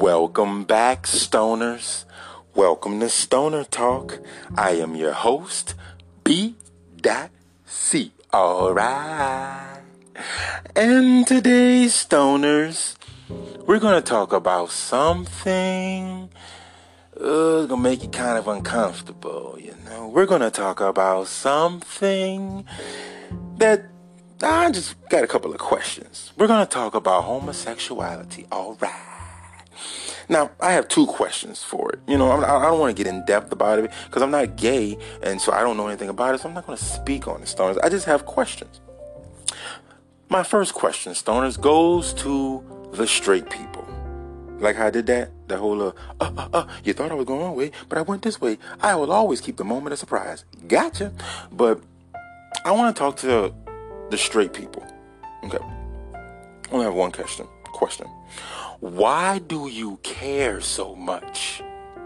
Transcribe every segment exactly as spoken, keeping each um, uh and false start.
Welcome back, stoners. Welcome to Stoner Talk. I am your host, B. C. Alright. And today, stoners, we're going to talk about something uh, gonna make you kind of uncomfortable, you know. We're going to talk about something that I just got a couple of questions. We're going to talk about homosexuality. Alright. Now, I have two questions for it. You know, I'm, I don't want to get in depth about it because I'm not gay, and so I don't know anything about it, so I'm not going to speak on it, stoners. I just have questions. My first question, stoners, goes to the straight people. Like how I did that, the whole, uh, uh, uh, uh, you thought I was going one way, but I went this way. I will always keep the moment of surprise. Gotcha. But I want to talk to the straight people. Okay. I only have one question. Question. Why do you care so much?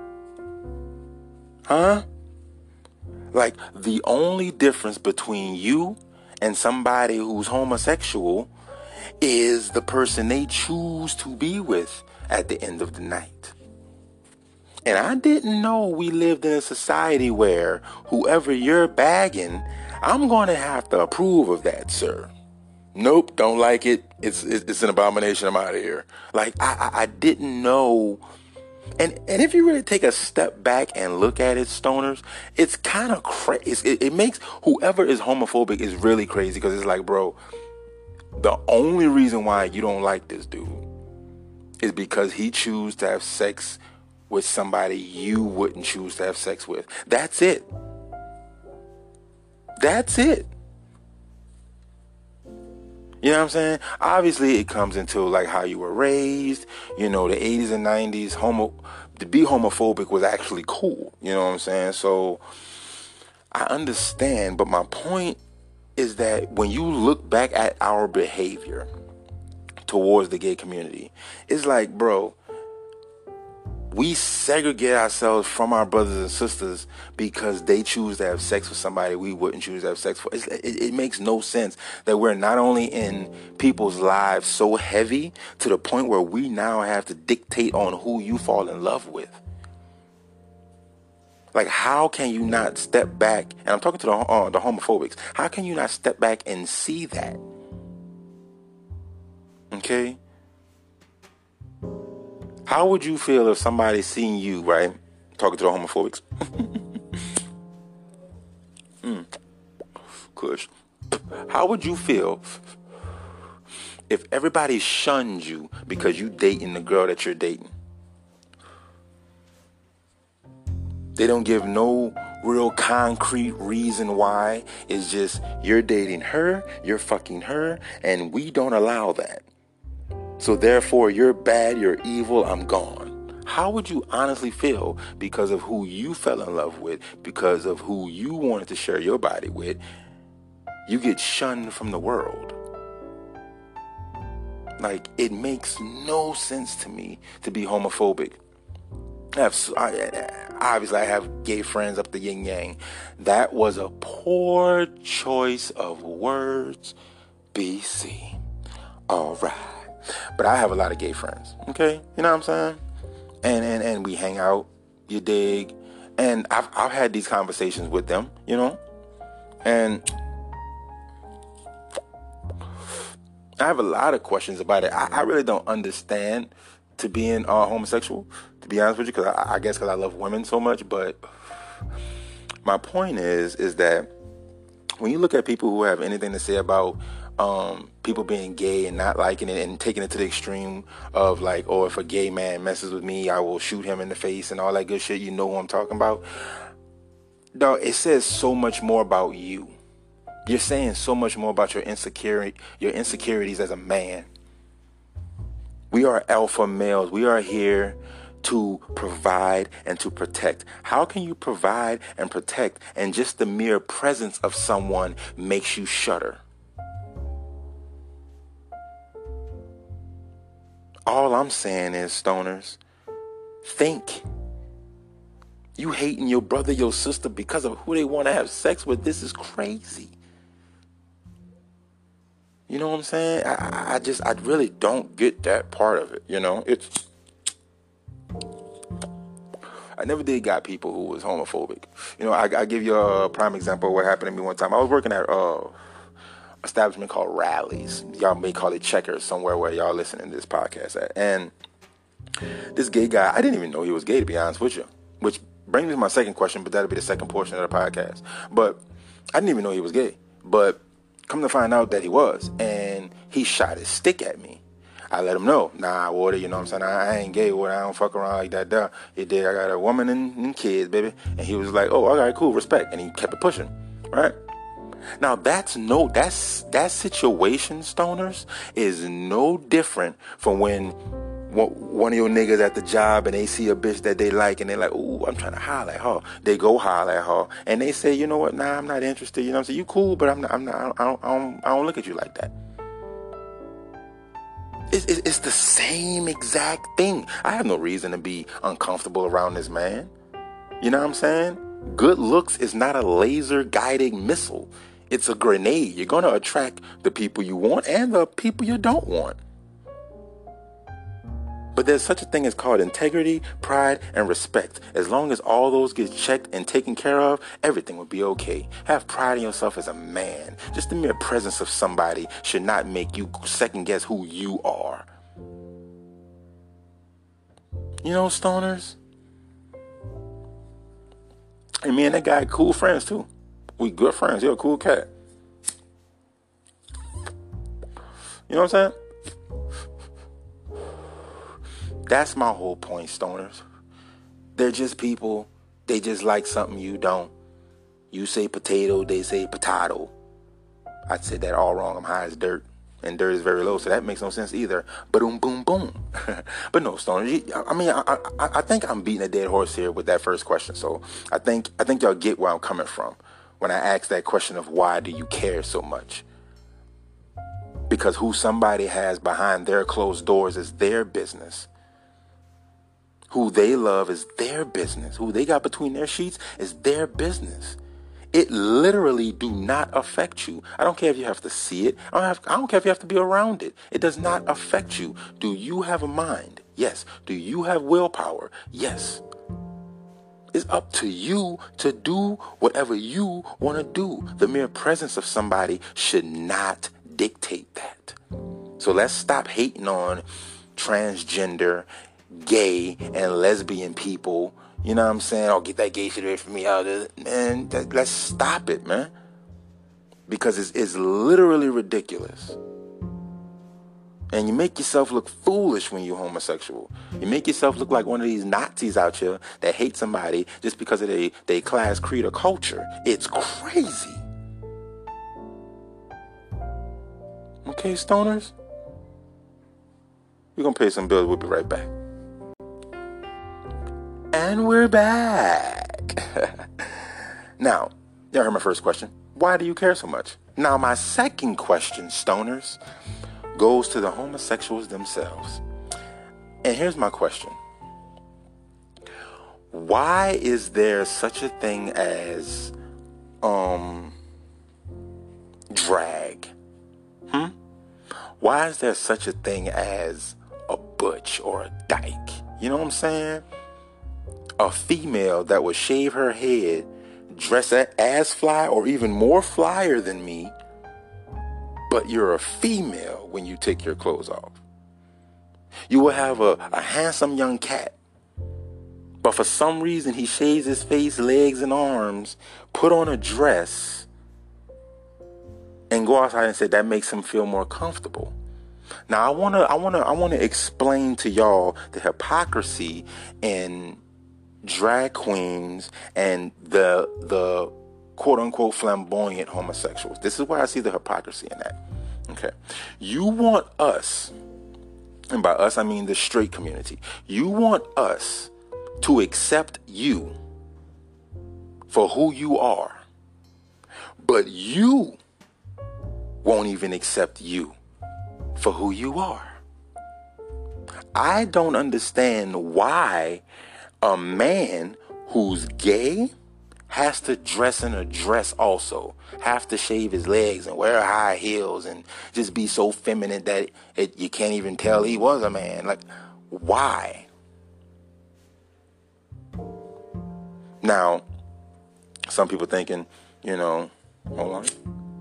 Huh? Like, the only difference between you and somebody who's homosexual is the person they choose to be with at the end of the night. And I didn't know we lived in a society where whoever you're bagging, I'm going to have to approve of that, sir. Nope, don't like it. It's it's an abomination. I'm out of here. Like, I, I, I didn't know. And and if you really take a step back and look at it, stoners, it's kind of crazy. It, it makes whoever is homophobic is really crazy because it's like, bro, the only reason why you don't like this dude is because he chooses to have sex with somebody you wouldn't choose to have sex with. That's it. That's it. You know what I'm saying? Obviously, it comes into like how you were raised. You know, the eighties and nineties, homo to be homophobic was actually cool. You know what I'm saying? So I understand, but my point is that when you look back at our behavior towards the gay community, it's like, bro, we segregate ourselves from our brothers and sisters because they choose to have sex with somebody we wouldn't choose to have sex for. It's, it, it makes no sense that we're not only in people's lives so heavy to the point where we now have to dictate on who you fall in love with. Like, how can you not step back? And I'm talking to the, uh, the homophobics. How can you not step back and see that? Okay? How would you feel if somebody seen you, right? Talking to the homophobics. mm. Kush. How would you feel if everybody shunned you because you dating the girl that you're dating? They don't give no real concrete reason why. It's just you're dating her, you're fucking her, and we don't allow that. So therefore, you're bad, you're evil, I'm gone. How would you honestly feel because of who you fell in love with, because of who you wanted to share your body with? You get shunned from the world. Like, it makes no sense to me to be homophobic. I have, I, obviously, I have gay friends up the yin yang. That was a poor choice of words, B C. All right. But I have a lot of gay friends, okay? You know what I'm saying? And and, and we hang out, you dig? And I've, I've had these conversations with them, you know? And I have a lot of questions about it. I, I really don't understand to being uh, homosexual, to be honest with you, because I, I guess because I love women so much. But my point is, is that when you look at people who have anything to say about Um, people being gay and not liking it and taking it to the extreme of like, oh, if a gay man messes with me, I will shoot him in the face and all that good shit. You know who I'm talking about? Dog, it says so much more about you. You're saying so much more about your insecurity, your insecurities as a man. We are alpha males. We are here to provide and to protect. How can you provide and protect and just the mere presence of someone makes you shudder? All I'm saying is, stoners, think. You hating your brother, your sister because of who they want to have sex with. This is crazy. You know what I'm saying? I, I just, I really don't get that part of it. You know, it's I never did got people who was homophobic. You know, I, I give you a prime example of what happened to me one time. I was working at uh establishment called Rallies. Y'all may call it Checkers somewhere where y'all listening to this podcast at. And this gay guy, I didn't even know he was gay, to be honest with you. Which brings me to my second question, but that'll be the second portion of the podcast. But I didn't even know he was gay. But come to find out that he was. And he shot his stick at me. I let him know, nah, Water, you know what I'm saying? I, I ain't gay, Water. I don't fuck around like that. Duh. He did. I got a woman and, and kids, baby. And he was like, oh, all right, cool, respect. And he kept it pushing, right? Now, that's no, that's, that situation, stoners, is no different from when one of your niggas at the job and they see a bitch that they like and they're like, ooh, I'm trying to holler at her. They go holler at her and they say, you know what? Nah, I'm not interested. You know what I'm saying? You cool, but I'm not, I'm not, I don't, I don't, I don't look at you like that. It's, it's, it's the same exact thing. I have no reason to be uncomfortable around this man. You know what I'm saying? Good looks is not a laser guided missile. It's a grenade. You're going to attract the people you want and the people you don't want. But there's such a thing as called integrity, pride, and respect. As long as all those get checked and taken care of, everything will be okay. Have pride in yourself as a man. Just the mere presence of somebody should not make you second guess who you are. You know, stoners? And me and that guy cool friends too. We good friends. You're a cool cat. You know what I'm saying? That's my whole point, stoners. They're just people. They just like something you don't. You say potato, they say potato. I said that all wrong. I'm high as dirt. And dirt is very low, so that makes no sense either. Boom, boom, boom. But no, stoners. I mean, I, I, I think I'm beating a dead horse here with that first question. So I think I think y'all get where I'm coming from when I ask that question of why do you care so much? Because who somebody has behind their closed doors is their business. Who they love is their business. Who they got between their sheets is their business. It literally do not affect you. I don't care if you have to see it. I don't have, I don't care if you have to be around it. It does not affect you. Do you have a mind? Yes. Do you have willpower? Yes. It's up to you to do whatever you want to do. The mere presence of somebody should not dictate that. So let's stop hating on transgender, gay, and lesbian people. You know what I'm saying? Oh, get that gay shit away from me. Oh, man, that, let's stop it, man. Because it's, it's literally ridiculous. And you make yourself look foolish when you're homosexual. You make yourself look like one of these Nazis out here that hate somebody just because of their they class, creed, or culture. It's crazy. Okay, stoners? We're going to pay some bills. We'll be right back. And we're back. Now, y'all heard my first question. Why do you care so much? Now, my second question, stoners, goes to the homosexuals themselves. And here's my question. Why is there such a thing as um drag? Hmm? Why is there such a thing as a butch or a dyke? You know what I'm saying? A female that would shave her head, dress as fly or even more flyer than me, but you're a female when you take your clothes off. You will have a, a handsome young cat, but for some reason he shaves his face, legs, and arms, put on a dress, and go outside and say that makes him feel more comfortable. Now I wanna, I wanna, I wanna explain to y'all the hypocrisy in drag queens and the the quote unquote flamboyant homosexuals. This is where I see the hypocrisy in that. Okay. You want us, and by us I mean the straight community, you want us to accept you for who you are, but you won't even accept you for who you are. I don't understand why a man who's gay has to dress in a dress also, have to shave his legs and wear high heels and just be so feminine that it, it, you can't even tell he was a man. Like, why? Now, some people thinking, you know, hold on.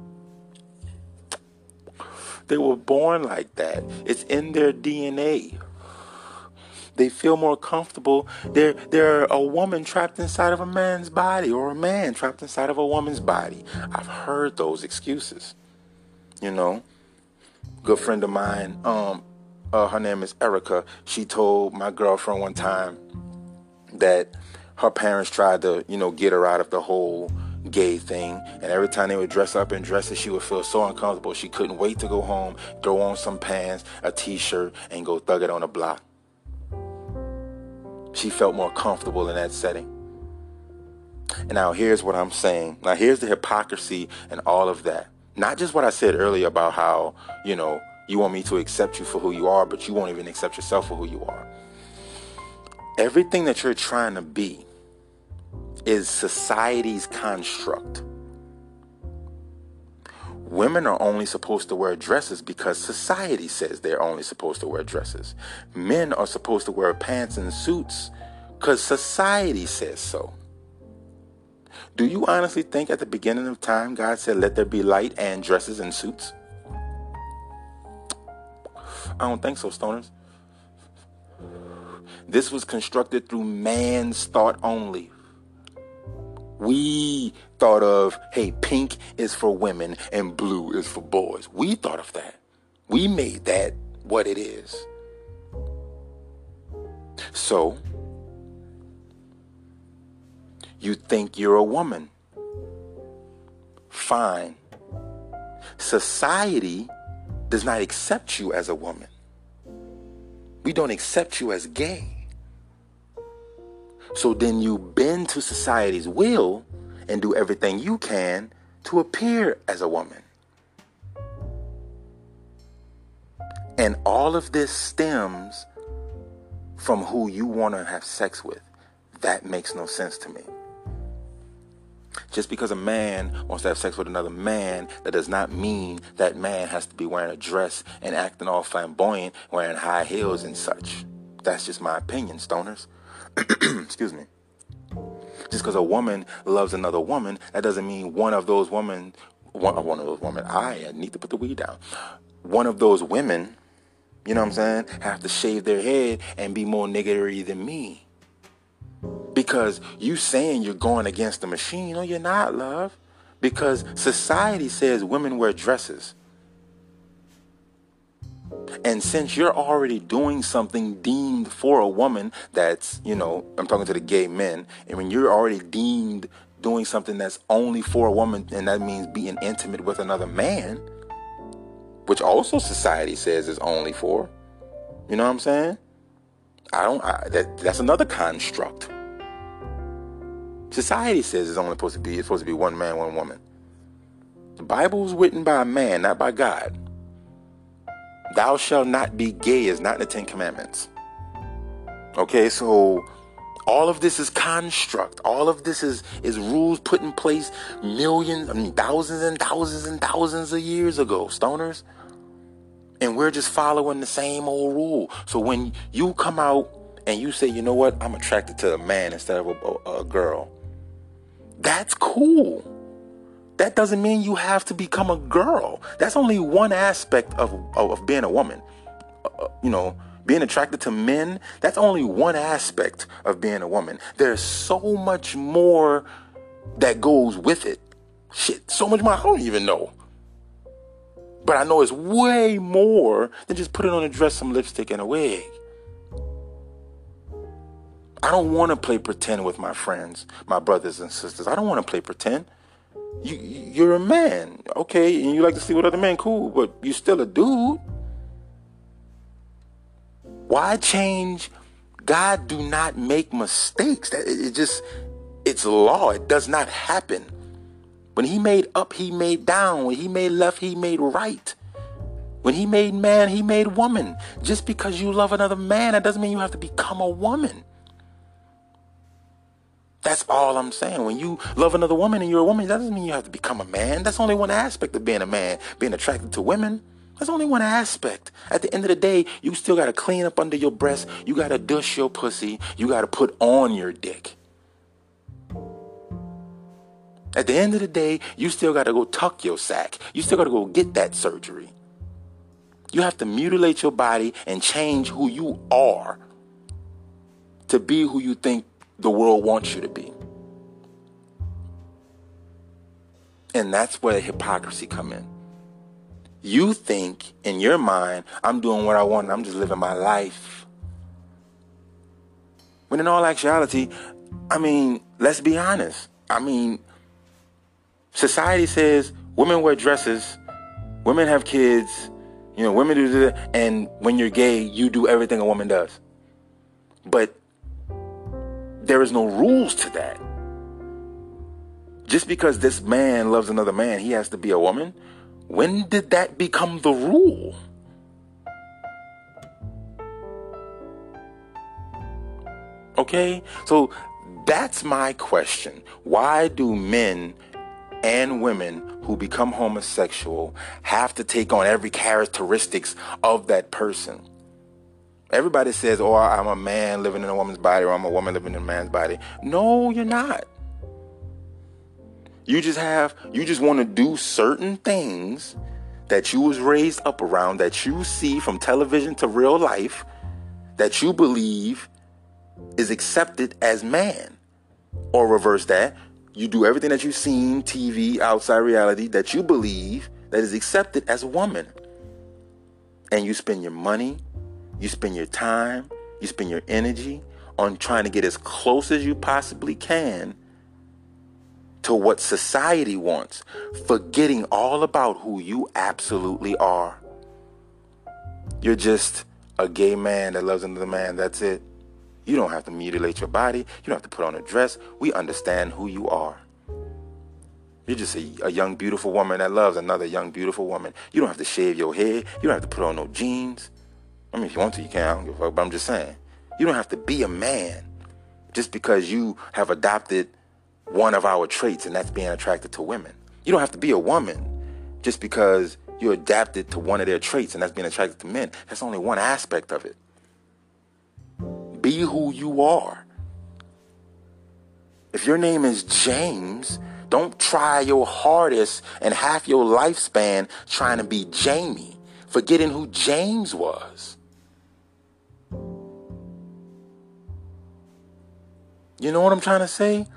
They were born like that. It's in their D N A. They feel more comfortable. They're, they're a woman trapped inside of a man's body, or a man trapped inside of a woman's body. I've heard those excuses. You know, good friend of mine, um, uh, her name is Erica. She told my girlfriend one time that her parents tried to, you know, get her out of the whole gay thing. And every time they would dress up in dresses, she would feel so uncomfortable. She couldn't wait to go home, throw on some pants, a t-shirt, and go thug it on the block. She felt more comfortable in that setting. And now here's what I'm saying. Now here's the hypocrisy and all of that. Not just what I said earlier about how, you know, you want me to accept you for who you are, but you won't even accept yourself for who you are. Everything that you're trying to be is society's construct. Women are only supposed to wear dresses because society says they're only supposed to wear dresses. Men are supposed to wear pants and suits because society says so. Do you honestly think at the beginning of time God said, let there be light and dresses and suits? I don't think so, stoners. This was constructed through man's thought only. We thought of, hey, pink is for women and blue is for boys. We thought of that. We made that what it is. So, you think you're a woman. Fine. Society does not accept you as a woman. We don't accept you as gay. So then you bend to society's will and do everything you can to appear as a woman. And all of this stems from who you want to have sex with. That makes no sense to me. Just because a man wants to have sex with another man, that does not mean that man has to be wearing a dress and acting all flamboyant, wearing high heels and such. That's just my opinion, stoners. Excuse me. Just because a woman loves another woman, that doesn't mean one of those women, one, one of those women, I need to put the weed down. One of those women, you know what I'm saying, have to shave their head and be more niggardly than me. Because you saying you're going against the machine. No, you're not, love. Because society says women wear dresses. And since you're already doing something deemed for a woman that's, you know, I'm talking to the gay men. And when you're already deemed doing something that's only for a woman, and that means being intimate with another man, which also society says is only for, you know what I'm saying? I don't, I, that, that's another construct. Society says it's only supposed to be, it's supposed to be one man, one woman. The Bible was written by a man, not by God. Thou shalt not be gay is not in the Ten Commandments. Okay, so all of this is construct. All of this is, is rules put in place millions, I mean, thousands and thousands and thousands of years ago, stoners. And we're just following the same old rule. So when you come out and you say, you know what, I'm attracted to a man instead of a, a, a girl, that's cool. That doesn't mean you have to become a girl. That's only one aspect of, of, of being a woman. Uh, you know, being attracted to men, that's only one aspect of being a woman. There's so much more that goes with it. Shit, so much more I don't even know. But I know it's way more than just putting on a dress, some lipstick, and a wig. I don't want to play pretend with my friends, my brothers and sisters. I don't want to play pretend. You, you're a man, okay, and you like to sleep with other men, cool, but you're still a dude. Why change? God do not make mistakes. That it just, it's law. It does not happen. When he made up, he made down. When he made left, he made right. When he made man, he made woman. Just because you love another man, that doesn't mean you have to become a woman. That's all I'm saying. When you love another woman and you're a woman, that doesn't mean you have to become a man. That's only one aspect of being a man, being attracted to women. That's only one aspect. At the end of the day, you still got to clean up under your breast. You got to douche your pussy. You got to put on your dick. At the end of the day, you still got to go tuck your sack. You still got to go get that surgery. You have to mutilate your body and change who you are to be who you think the world wants you to be. And that's where hypocrisy come in. You think in your mind, I'm doing what I want and I'm just living my life. When in all actuality, I mean, let's be honest. I mean, society says women wear dresses, women have kids, you know, women do this, and when you're gay, you do everything a woman does. But there is no rules to that. Just because this man loves another man, he has to be a woman. When did that become the rule? Okay, so that's my question. Why do men and women who become homosexual have to take on every characteristics of that person? Everybody says, oh, I'm a man living in a woman's body, or I'm a woman living in a man's body. No, you're not. You just have, you just want to do certain things that you was raised up around, that you see from television to real life, that you believe is accepted as man. Or reverse that, you do everything that you've seen, T V, outside reality, that you believe that is accepted as a woman. And you spend your money, you spend your time, you spend your energy on trying to get as close as you possibly can to what society wants, forgetting all about who you absolutely are. You're just a gay man that loves another man. That's it. You don't have to mutilate your body. You don't have to put on a dress. We understand who you are. You're just a, a young, beautiful woman that loves another young, beautiful woman. You don't have to shave your head. You don't have to put on no jeans. I mean, if you want to, you can. I don't give a fuck, but I'm just saying. You don't have to be a man just because you have adopted one of our traits, and that's being attracted to women. You don't have to be a woman just because you're adapted to one of their traits, and that's being attracted to men. That's only one aspect of it. Be who you are. If your name is James, don't try your hardest and half your lifespan trying to be Jamie, forgetting who James was. You know what I'm trying to say?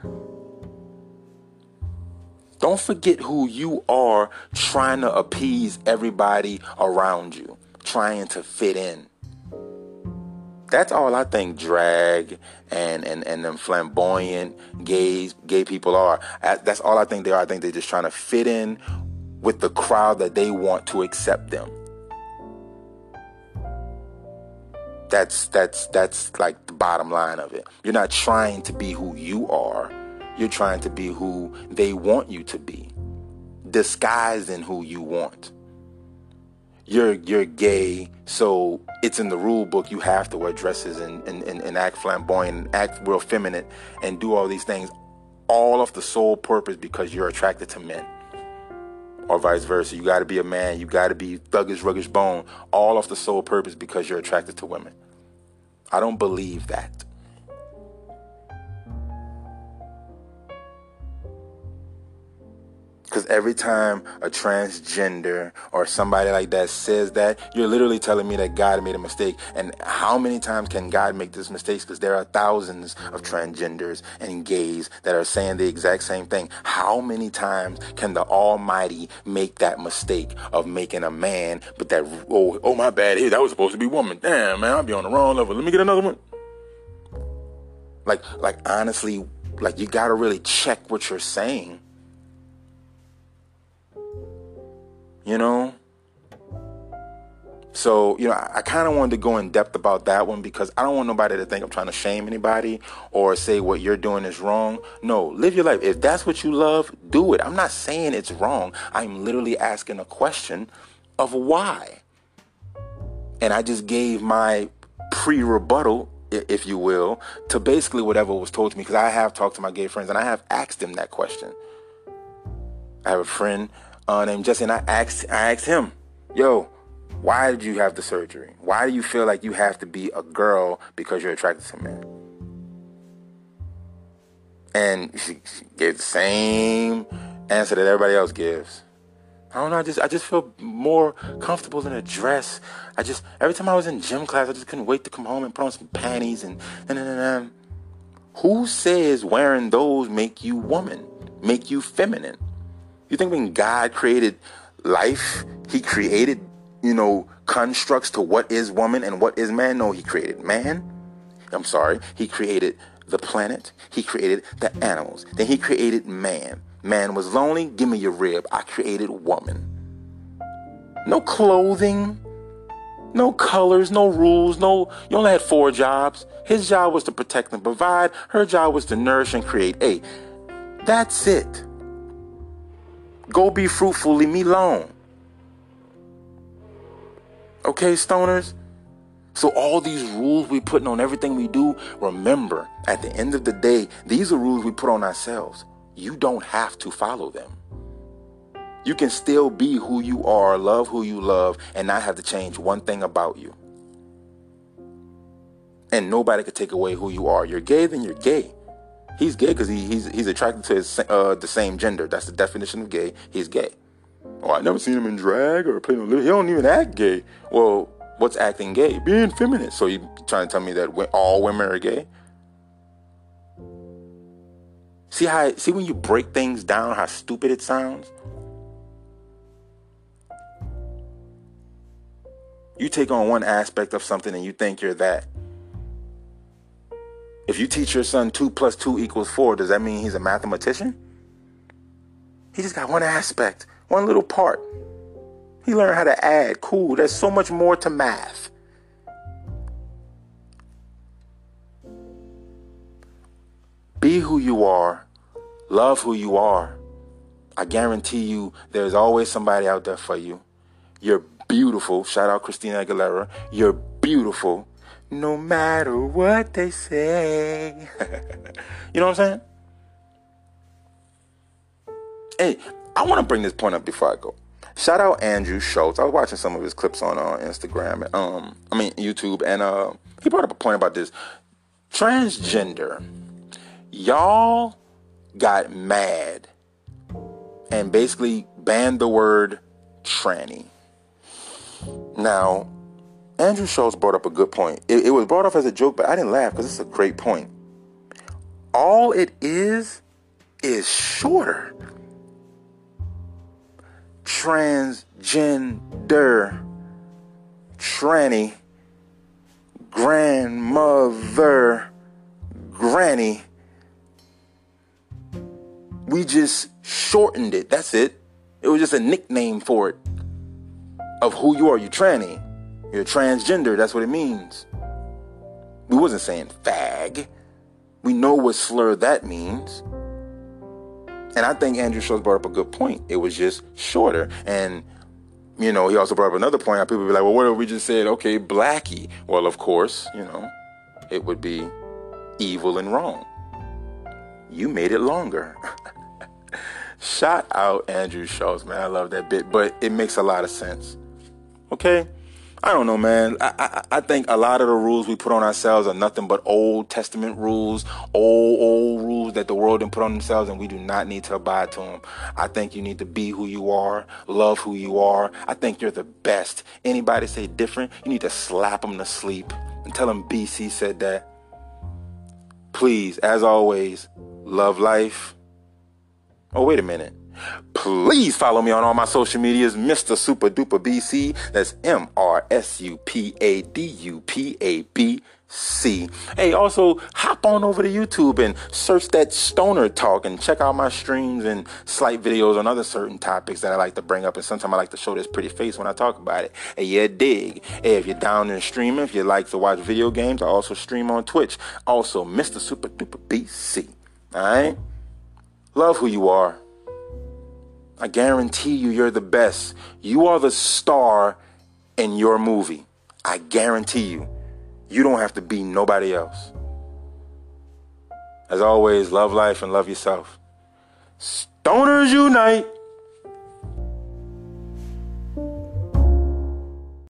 Don't forget who you are trying to appease everybody around you, trying to fit in. That's all I think drag and, and, and them flamboyant gays, gay people are. That's all I think they are. I think they're just trying to fit in with the crowd that they want to accept them. That's that's that's like the bottom line of it. You're not trying to be who you are. You're trying to be who they want you to be, disguised in who you want. You're you're gay, so it's in the rule book. You have to wear dresses and, and, and, and act flamboyant, and act real feminine, and do all these things, all of the sole purpose because you're attracted to men. Or vice versa. You got to be a man. You got to be thuggish, ruggish bone, all off the sole purpose because you're attracted to women. I don't believe that. Because every time a transgender or somebody like that says that, you're literally telling me that God made a mistake. And how many times can God make this mistake? Because there are thousands of transgenders and gays that are saying the exact same thing. How many times can the Almighty make that mistake of making a man, but that, oh, oh my bad, hey, that was supposed to be woman. Damn, man, I'll be on the wrong level. Let me get another one. Like, like honestly, like you got to really check what you're saying. You know, so, you know, I, I kind of wanted to go in depth about that one because I don't want nobody to think I'm trying to shame anybody or say what you're doing is wrong. No, live your life. If that's what you love, do it. I'm not saying it's wrong. I'm literally asking a question of why. And I just gave my pre-rebuttal, if you will, to basically whatever was told to me, because I have talked to my gay friends and I have asked them that question. I have a friend Uh, named Jesse, and I asked, I asked him, yo, why did you have the surgery? Why do you feel like you have to be a girl because you're attracted to men? And she, she gave the same answer that everybody else gives. I don't know, I just I just feel more comfortable in a dress. I just, every time I was in gym class, I just couldn't wait to come home and put on some panties and and and, and. Who says wearing those make you woman, make you feminine? You think when God created life, he created, you know, constructs to what is woman and what is man? No, he created man. I'm sorry. He created the planet. He created the animals. Then he created man. Man was lonely. Give me your rib. I created woman. No clothing, no colors, no rules, no, you only had four jobs. His job was to protect and provide. Her job was to nourish and create. Hey, that's it. Go be fruitful, leave me alone. Okay, stoners? So all these rules we putting on everything we do, remember, at the end of the day, these are rules we put on ourselves. You don't have to follow them. You can still be who you are, love who you love, and not have to change one thing about you. And nobody could take away who you are. You're gay, then you're gay. He's gay because he, he's he's attracted to his, uh, the same gender. That's the definition of gay. He's gay. Oh, I never seen him in drag or play no little. He don't even act gay. Well, what's acting gay? Being feminine. So you trying to tell me that all women are gay? See how? See when you break things down, how stupid it sounds? You take on one aspect of something and you think you're that. If you teach your son two plus two equals four, does that mean he's a mathematician? He just got one aspect, one little part. He learned how to add. Cool. There's so much more to math. Be who you are. Love who you are. I guarantee you there's always somebody out there for you. You're beautiful. Shout out Christina Aguilera. You're beautiful. No matter what they say. You know what I'm saying? Hey, I want to bring this point up before I go. Shout out Andrew Schultz. I was watching some of his clips on uh, Instagram. Um, I mean, YouTube. And uh, he brought up a point about this. Transgender. Y'all got mad and basically banned the word tranny. Now, Andrew Schultz brought up a good point. It, it was brought up as a joke, but I didn't laugh because it's a great point. All it is is shorter. Transgender, tranny, grandmother, granny. We just shortened it. That's it. It was just a nickname for it. Of who you are. You tranny. You're transgender. That's what it means. We wasn't saying fag. We know what slur that means. And I think Andrew Schultz brought up a good point. It was just shorter. And, you know, he also brought up another point. How people be like, well, what if we just said, okay, blackie? Well, of course, you know, it would be evil and wrong. You made it longer. Shout out Andrew Schultz, man. I love that bit. But it makes a lot of sense. Okay? I don't know, man. I, I I think a lot of the rules we put on ourselves are nothing but Old Testament rules, old, old rules that the world didn't put on themselves, and we do not need to abide to them. I think you need to be who you are, love who you are. I think you're the best. Anybody say different, you need to slap them to sleep and tell them B C said that. Please, as always, love life. Oh, wait a minute. Please follow me on all my social medias, Mister Super Duper B C. That's M R S U P A D U P A B C. Hey, also hop on over to YouTube and search that Stoner Talk and check out my streams and slight videos on other certain topics that I like to bring up. And sometimes I like to show this pretty face when I talk about it. Hey, yeah, dig. Hey, if you're down there streaming, if you like to watch video games, I also stream on Twitch. Also, Mister Super Duper B C. All right? Love who you are. I guarantee you, you're the best. You are the star in your movie. I guarantee you. You don't have to be nobody else. As always, love life and love yourself. Stoners unite.